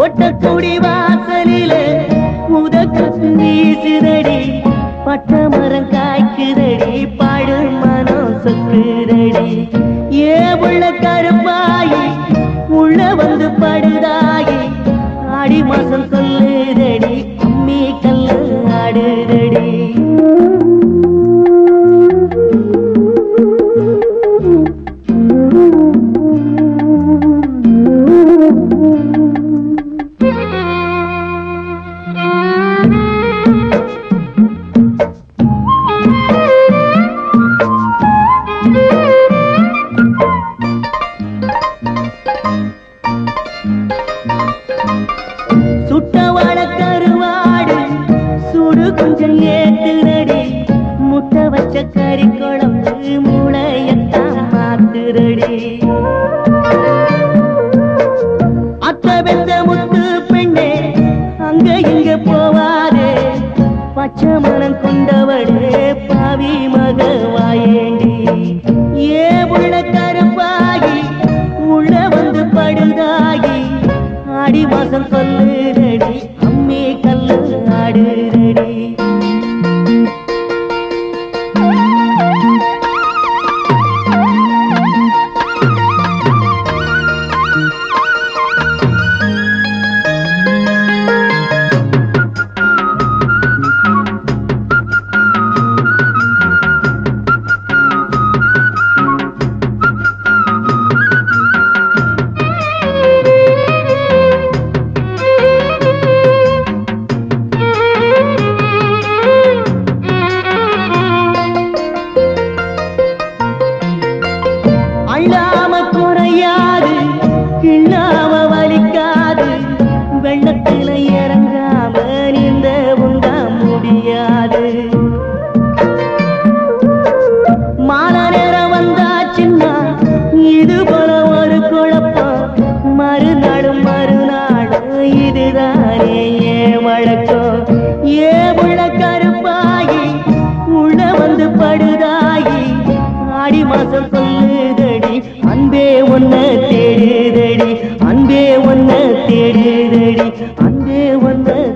ஒட்டக்குடி வாசலிலே உதக்கு வீசுதடி பட்ட மரம் காய்க்குதடி பாடு மனம் சொக்குதடி ஏ உள்ள கருப்பாயி உள்ள வந்து படுதாயி ஆடி மாசம் சொல்லுதடி அம்மி கல்லு ஆடுதடி சுட்டவாட கருவாடு சுடு கொஞ்சம் ஏத்துரடி முட்டை வச்ச கறி குழம்பு மூளையத்தான் மாத்துரடி அத்த வெந்த முத்து பெண்ணே அங்க இங்க போவாதே பச்சை மனம் கொண்டவளே பாவி மக வாயேண்டி ஏ உள்ள கருப்பாகி உள்ள வந்து படுதாகி ஆடி மாசம் சொல்லுதடி அம்மி கல்லு ஆடுதடி அள்ளாம குறையாது கிள்ளாம வலிக்காது வெள்ளத்தில இறங்காம நீந்த உண்டா முடியாது மாலை நேரம் வந்தாச்சுன்னா இது போல ஒரு குழப்பம் மறுநாடும் இதுதானே ஏ வழக்கம் ஏ உள்ள கருப்பாகி உள்ள வந்து படுதாகி ஆடி மாசம் சொல்லுதடி அன்பே ஒன்ன தேடுதடி அன்பே ஒன்ன தேடுதடி அன்பே ஒன்ன